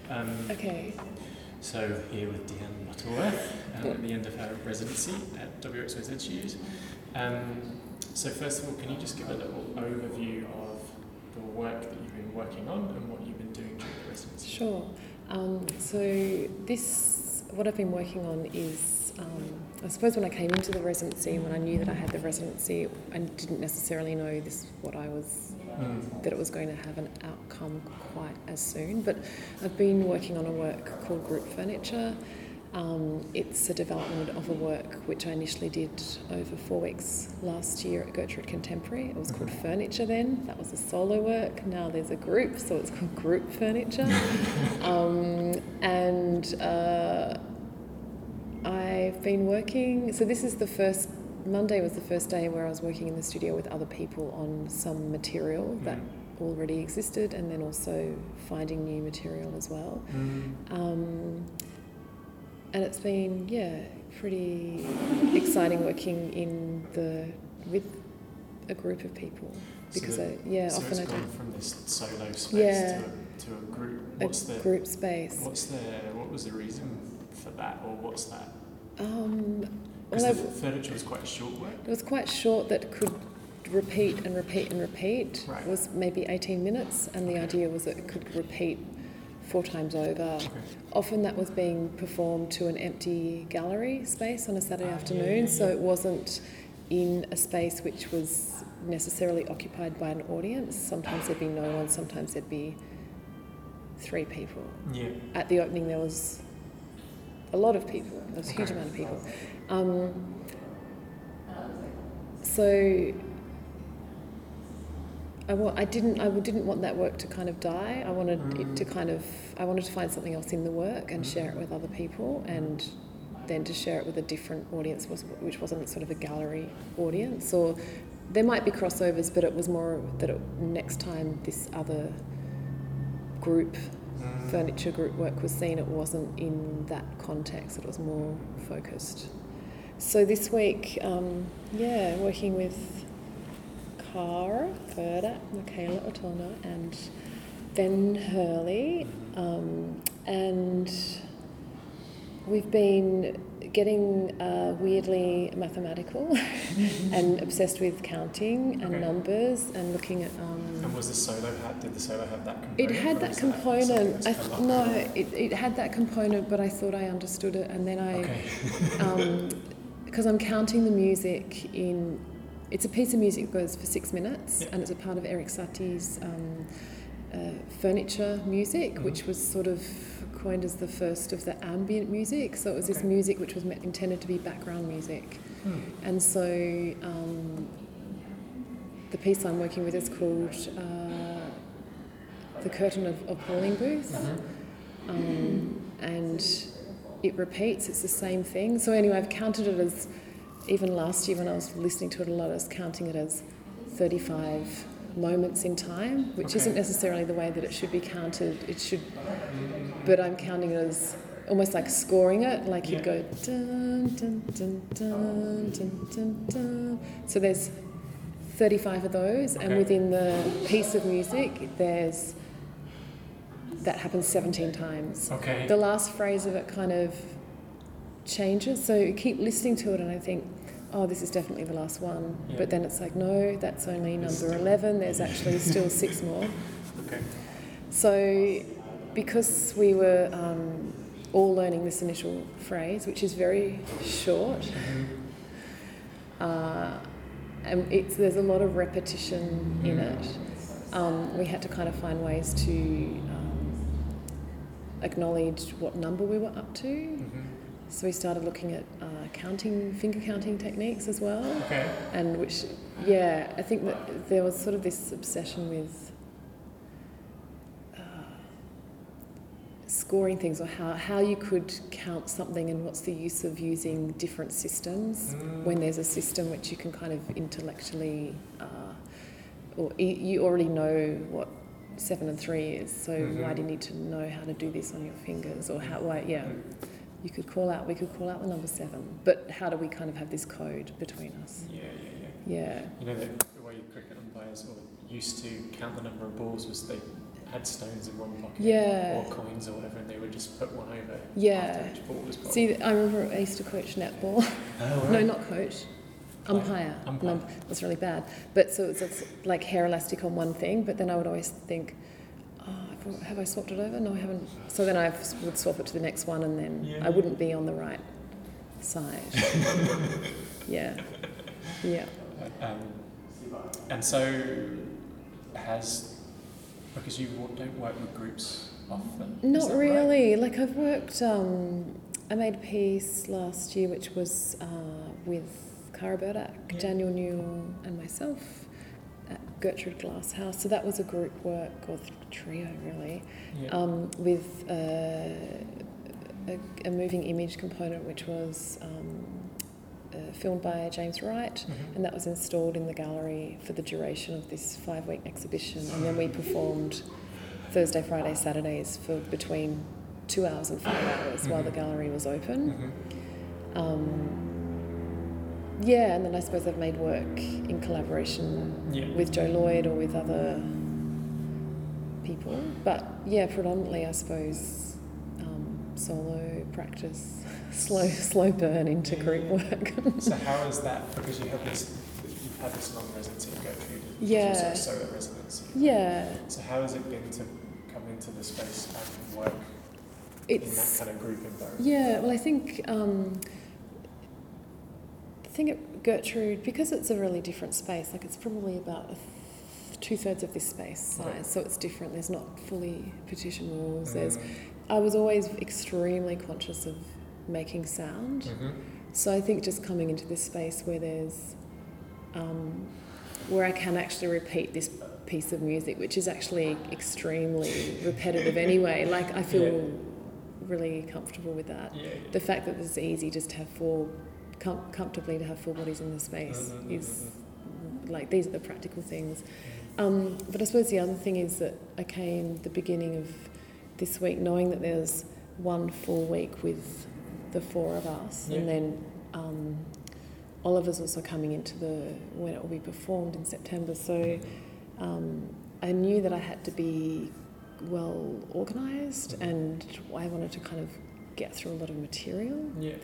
Okay. So here with Deanne Butterworth at the end of her residency at WXYZ Institute. So first of all, can you just give a little overview of the work that you've been working on and what you've been doing during the residency? Sure. What I've been working on is, I suppose when I came into the residency, when I knew that I had the residency, I didn't necessarily know that it was going to have an outcome quite as soon. But I've been working on a work called Group Furniture. It's a development of a work which I initially did over 4 weeks last year at Gertrude Contemporary. It was called Furniture then. That was a solo work. Now there's a group, so it's called Group Furniture. I've been working... So this is Monday was the first day where I was working in the studio with other people on some material that already existed, and then also finding new material as well. And it's been, pretty exciting working with a group of people. Because so often it's gone from this solo space to a group. Group space. What was the reason for that, or what's that? Because the furniture was quite a short work. It was quite short, that could repeat and repeat and repeat. Right. It was maybe 18 minutes, and the idea was that it could repeat 4 times over. Okay. Often that was being performed to an empty gallery space on a Saturday afternoon, so it wasn't in a space which was necessarily occupied by an audience. Sometimes there'd be no one, sometimes there'd be 3 people. Yeah. At the opening there was a lot of people, there was a huge amount of people. I didn't want that work to kind of die. I wanted I wanted to find something else in the work and share it with other people, and then to share it with a different audience, which wasn't sort of a gallery audience. Or there might be crossovers, but it was more that next time this other furniture group work was seen, it wasn't in that context. It was more focused. So this week, working with Cara Ferda, Michaela Otono, and Ben Hurley, and we've been getting weirdly mathematical and obsessed with counting and numbers and looking at... and was the solo did the solo have that component? It had that component. It had that component, but I thought I understood it, and then because I'm counting the music in... It's a piece of music that goes for 6 minutes, and it's a part of Erik Satie's furniture music, which was sort of coined as the first of the ambient music. So it was this music which was intended to be background music. And so the piece I'm working with is called The Curtain of Polling Booth. And it repeats, it's the same thing. So anyway, I've counted it as... Even last year when I was listening to it a lot, I was counting it as 35 moments in time, which isn't necessarily the way that it should be counted. But I'm counting it as almost like scoring it, like you'd go dun dun dun dun dun dun dun. So there's 35 of those, and within the piece of music, that happens 17 times. The last phrase of it kind of changes, so you keep listening to it and I think, this is definitely the last one, but then it's like, no, that's only number 11, there's actually still 6 more. So because we were all learning this initial phrase, which is very short, and there's a lot of repetition in it, we had to kind of find ways to acknowledge what number we were up to. So we started looking at finger counting techniques as well. And which, I think that there was sort of this obsession with scoring things, or how you could count something, and what's the use of using different systems when there's a system which you can kind of intellectually, or you already know what 7 and 3 is, so why do you need to know how to do this on your fingers, or we could call out the number 7, but how do we kind of have this code between us? Yeah. You know, the way cricket umpires used to count the number of balls was they had stones in one pocket Yeah. or coins or whatever, and they would just put one over Yeah. after each ball was gone. See, I remember I used to coach netball. Oh, right. No, not coach. Umpire. Umpire. That's really bad. But so it's like hair elastic on one thing, but then I would always think, oh, have I swapped it over? No, I haven't. So then I would swap it to the next one, and then I wouldn't be on the right side. Yeah. And so because you don't work with groups often? Not really. Right? Like I've worked, I made a piece last year which was with Cara Burdak, Daniel Newell and myself at Gertrude Glass House. So that was a group work, or trio really, with a moving image component which was filmed by James Wright, and that was installed in the gallery for the duration of this 5-week exhibition. And then we performed Thursday, Friday, Saturdays for between 2 hours and 5 hours while the gallery was open. And then I suppose I've made work in collaboration with Joe Lloyd or with other people. But predominantly I suppose solo practice, slow burn into group work. So how is that? Because you've had this long residency at Gertrude, also a solo residency. Yeah. So how has it been to come into the space and work in that kind of group environment? Yeah, well I think at Gertrude, because it's a really different space, like it's probably about 2/3 of this space size, so it's different. There's not fully partition walls. I was always extremely conscious of making sound. So I think just coming into this space where there's where I can actually repeat this piece of music, which is actually extremely repetitive anyway, like I feel really comfortable with that. The fact that it's easy just to have comfortably to have 4 bodies in the space is like, these are the practical things. But I suppose the other thing is that I came the beginning of this week knowing that there's one full week with the 4 of us, and then Oliver's also coming into when it will be performed in September. So I knew that I had to be well organised, and I wanted to kind of get through a lot of material.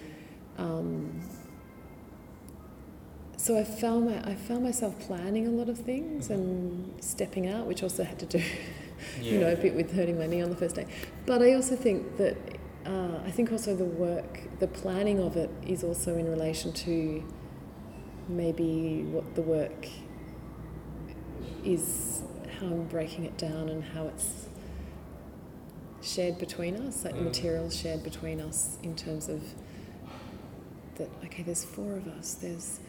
So I found myself planning a lot of things and stepping out, which also had to do, a bit with hurting my knee on the first day. But I also think that I think also the planning of it is also in relation to maybe what the work is, how I'm breaking it down and how it's shared between us, like the materials shared between us in terms of that, okay, there's 4 of us, there's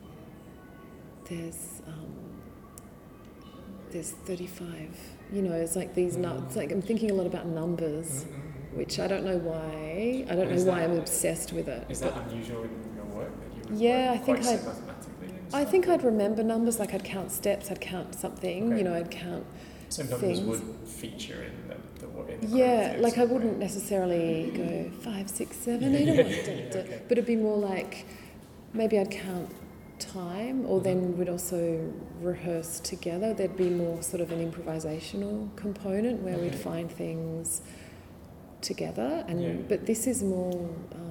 35, it's like these it's like I'm thinking a lot about numbers, which I don't know why. I don't know why I'm obsessed with it. Is that unusual in your work that you would I think I'd remember numbers, like I'd count steps, I'd count something, I'd count so numbers things. Would feature in the like I wouldn't necessarily go 5, 6, 7, 8, but it'd be more like maybe I'd count time, or then we'd also rehearse together. There'd be more sort of an improvisational component where we'd find things together, and but this is more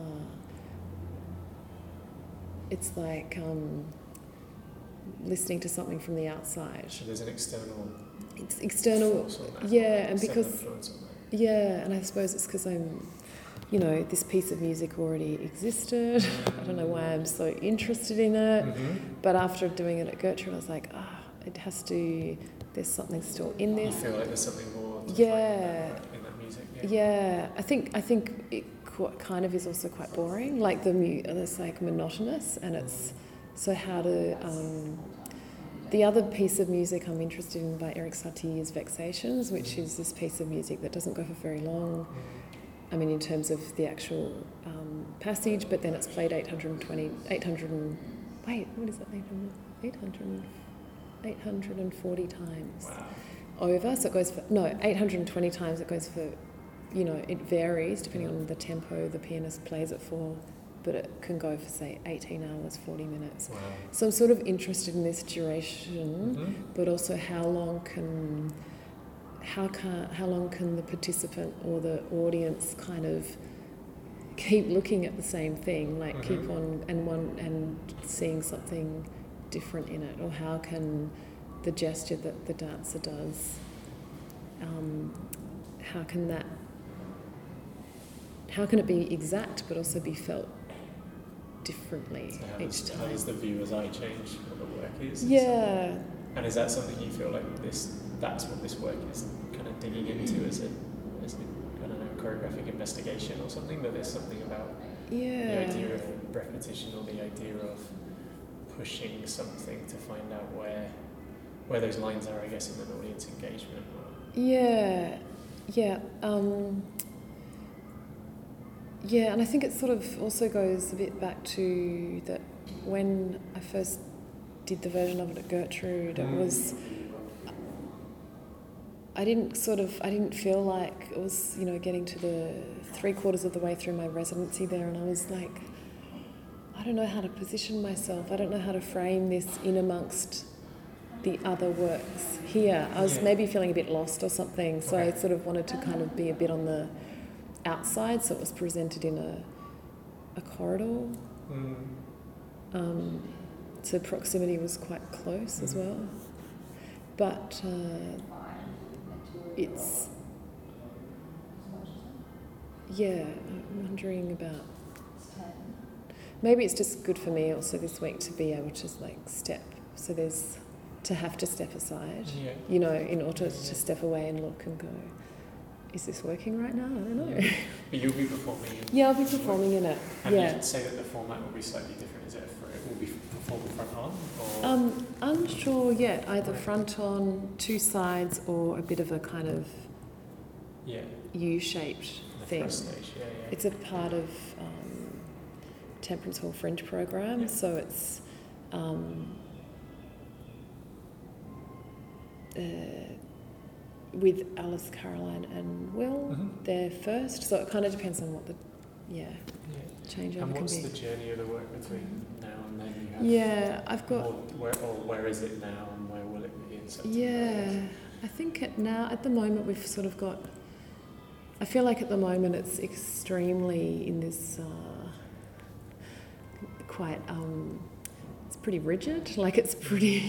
it's like listening to something from the outside. So there's an external and because and I suppose it's because I'm this piece of music already existed. I don't know why I'm so interested in it, but after doing it at Gertrude I was like, there's something still in this. You feel like there's something more in that music. I think it kind of is also quite boring, like it's like monotonous, and it's so how to the other piece of music I'm interested in by Eric Satie is Vexations, which is this piece of music that doesn't go for very long. I mean, in terms of the actual passage, but then it's played 840 times over. So it goes for, 820 times. It goes for, it varies depending on the tempo the pianist plays it for, but it can go for, say, 18 hours, 40 minutes. So I'm sort of interested in this duration, but also how long can how long can the participant or the audience kind of keep looking at the same thing, like keep on and seeing something different in it, or how can the gesture that the dancer does, how can it be exact but also be felt differently each time? How does the viewer's eye change what the work is? Yeah. And is that something you feel like that's what this work is kind of digging into as a I don't know, choreographic investigation or something, that there's something about the idea of repetition, or the idea of pushing something to find out where those lines are, I guess, in an audience engagement? And I think it sort of also goes a bit back to that when I first did the version of it at Gertrude, it was, I didn't feel like it was, getting to the 3/4 of the way through my residency there, and I was like, I don't know how to position myself. I don't know how to frame this in amongst the other works here. I was maybe feeling a bit lost or something, so I sort of wanted to kind of be a bit on the outside, so it was presented in a corridor. So proximity was quite close as well. But it's... I'm wondering about... Maybe it's just good for me also this week to be able to step. So there's to have to step aside, in order to step away and look and go, is this working right now? I don't know. But you'll be performing in it. Yeah, I'll be performing in it. And you should say that the format will be slightly different. Is it will be performed front on? Or? Unsure yet. Either front on, two sides, or a bit of a kind of U-shaped thing. Stage. It's a part of Temperance Hall Fringe program, so it's with Alice, Caroline and Will. They're first, so it kind of depends on what the changeover can be. And what's the journey of the work between now and then? I've got... Where is it now, and where will it be in September? I think at the moment we've sort of got... I feel like at the moment it's extremely in this quite... it's pretty rigid, like it's pretty,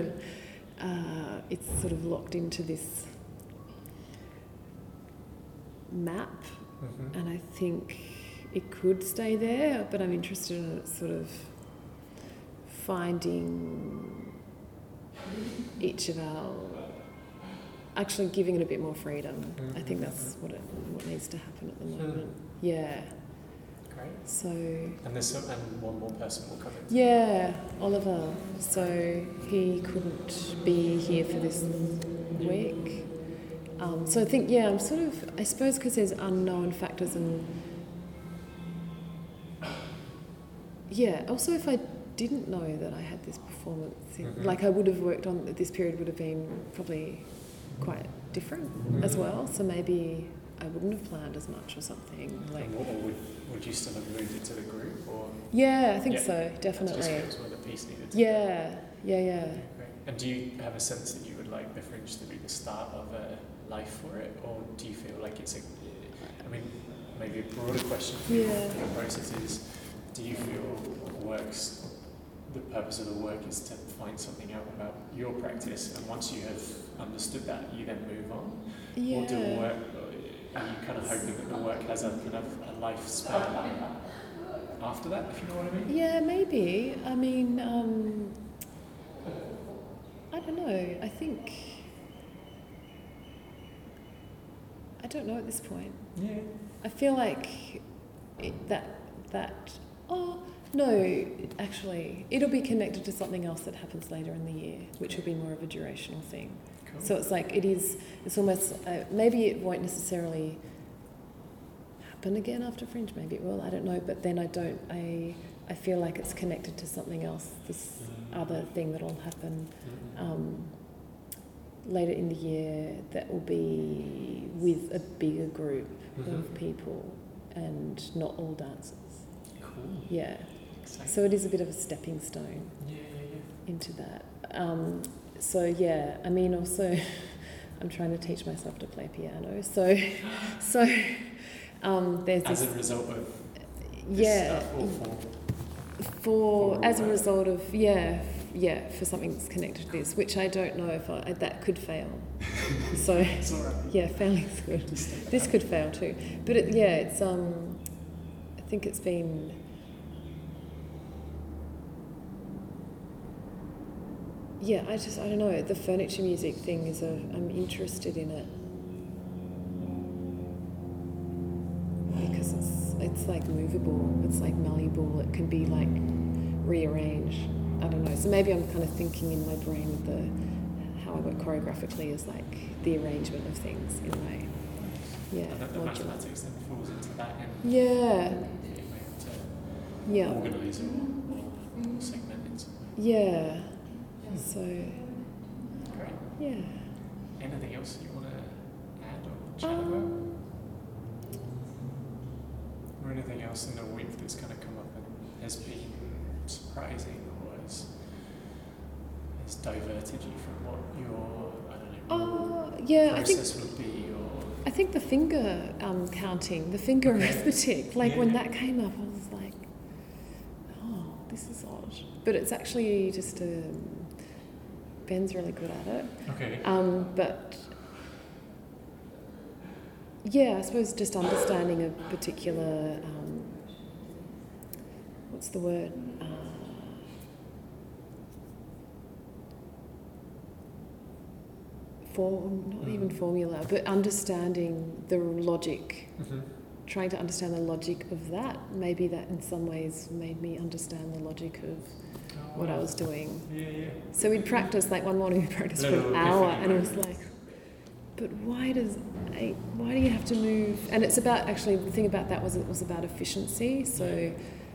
it's sort of locked into this map, and I think it could stay there, but I'm interested in sort of finding each of our... actually giving it a bit more freedom. I think that's what needs to happen at the moment. Great. So... And one more person will come in. Yeah, Oliver. So he couldn't be here for this week. So I think, I'm sort of... I suppose because there's unknown factors and... also if I didn't know that I had this performance, like I would have worked on... This period would have been probably quite different as well, so maybe I wouldn't have planned as much or something. Or would you still have moved it to the group? Or? Yeah, I think so, definitely. Just where the piece needed to Yeah. And do you have a sense that you would like the Fringe to be the start of a life for it, or do you feel like it's maybe a broader question for your process is, do you feel the purpose of the work is to find something out about your practice, and once you have understood that, you then move on? Or are you kind of hoping that the work has a kind of a lifespan after that, if you know what I mean? Yeah, maybe. I mean, I don't know. I think... I don't know at this point. Yeah. I feel like no, actually, it'll be connected to something else that happens later in the year, which will be more of a durational thing. Cool. So it's like it's almost, maybe it won't necessarily happen again after Fringe, maybe it will, I don't know, but then I feel like it's connected to something else, this other thing that'll happen later in the year that will be with a bigger group of people and not all dancers. Cool. Yeah. Exciting. So it is a bit of a stepping stone into that. I mean, also, I'm trying to teach myself to play piano. So there's as this, a result of this stuff, or for as a result of for something that's connected to this, which I don't know if that could fail. So it's all right. yeah, failing's good. This could fail too, but it's I think it's been. Yeah, I don't know. The furniture music thing I'm interested in it because it's like movable. It's like malleable. It can be like rearranged. I don't know. So maybe I'm kind of thinking in my brain of how I work choreographically is like the arrangement of things in my And that the mathematics then falls into that. And yeah. Organise or segment in some way. Yeah. So, great. Yeah. Anything else you want to add or chat about? Or anything else in the week that's kind of come up and has been surprising or has diverted you from what your, process would be? Or I think the finger counting, the finger arithmetic, when that came up, I was like, oh, this is odd. But it's actually just Ben's really good at it. Okay. But yeah, I suppose just understanding a particular, what's the word? Not even formula, but understanding the logic. Mm-hmm. Trying to understand the logic of that. Maybe that in some ways made me understand the logic of what I was doing. Yeah. So we'd practice, like one morning we practiced for an hour, and it was like, but why do you have to move? And it's about, actually, the thing about that was it was about efficiency. So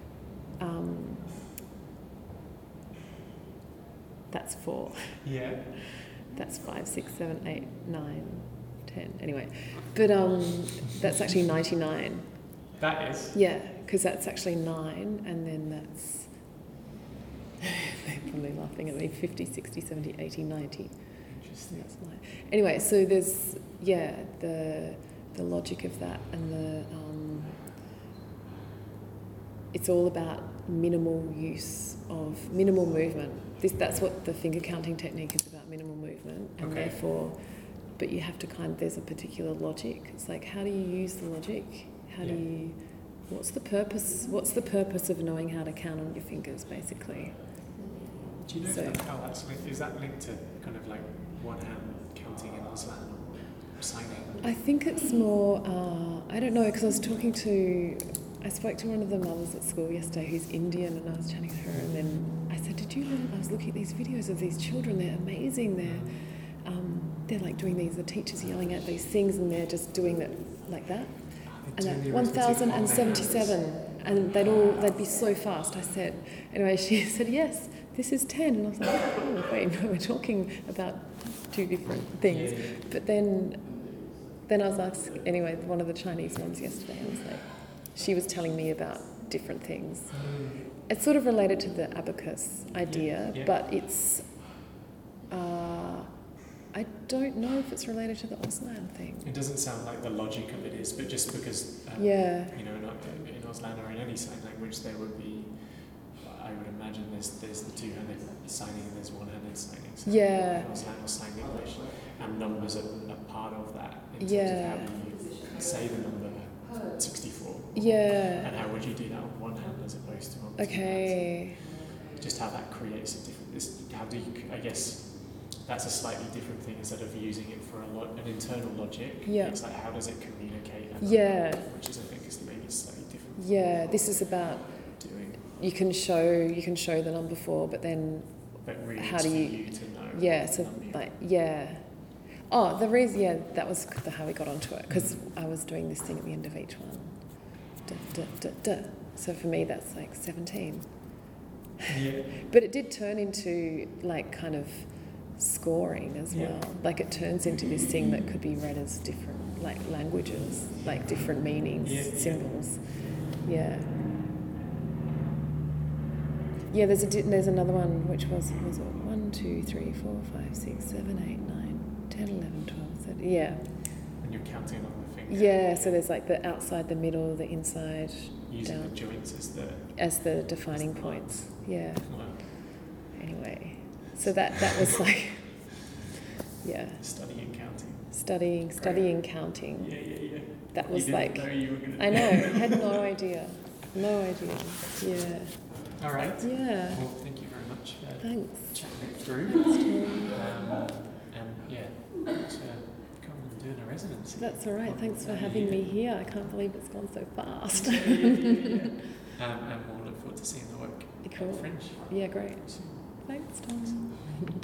that's 4. Yeah. That's 5, 6, 7, 8, 9, 10. Anyway, but that's actually 99. That is? Yeah, because that's actually 9, and then that's... They're probably laughing at me. 50, 60, 70, 80, 90. Interesting. That's 9. Anyway, so there's, the logic of that, and it's all about minimal movement. That's what the finger counting technique is about, minimal movement, and therefore, but you have to there's a particular logic. It's like, how do you use the logic? What's the purpose of knowing how to count on your fingers, basically? Do you know how that's linked? Is that linked to kind of like one hand counting in Auslan or signing? I think it's more, I don't know, because I spoke to one of the mums at school yesterday who's Indian, and I was chatting to her, and then I said, I was looking at these videos of these children, they're amazing, they're like doing these, the teacher's yelling at these things, and they're just doing it like that. And that 1077, and they'd be so fast. I said, anyway, she said, yes, this is 10, and I was like, oh, wait, no, we're talking about 2 different things. Yeah. But then I was asked, anyway, one of the Chinese mums yesterday, I was like, she was telling me about different things. It's sort of related to the abacus idea, but it's, I don't know if it's related to the Auslan thing. It doesn't sound like the logic of it is, but just because, in Auslan or in any sign language, there would be, I would imagine there's the two-handed signing and there's one-handed signing. So in Auslan or sign English, and numbers are part of that in terms of how you say the number 64. Yeah. And how would you do that on one hand as opposed to on two hands? Just how that creates a different... how do you... I guess that's a slightly different thing. Instead of using it for an internal logic, it's like, how does it communicate? Which is, I think, is maybe slightly different. Yeah, this is about... doing. You can show the number 4, but then... But really how do you to know? Yeah, so Oh, the reason, that was how we got onto it, because I was doing this thing at the end of each one. Da, da, da, da. So for me, that's like 17. Yeah. But it did turn into like kind of scoring as well. Like it turns into this thing that could be read as different, like languages, like different meanings, symbols. Yeah. Yeah, there's another one which was 1, 2, 3, 4, 5, 6, 7, 8, 9, 10, 11, 12, So, yeah. And you're counting on the finger. Yeah, so there's like the outside, the middle, the inside, using down. the joints As the defining points. Yeah. Wow. Anyway, so that was like, yeah. Studying counting. Studying counting. Yeah. That was you like, didn't know you were going to I know, I had no idea. Yeah. All right. Yeah. Well, thank you very much for Thanks. chatting it through. And yeah, thanks for coming and doing a residency. That's all right. Thanks for having me here. I can't believe it's gone so fast. Yeah. And we'll look forward to seeing the work Cool. at Fringe. Yeah, great. Thanks, Tom.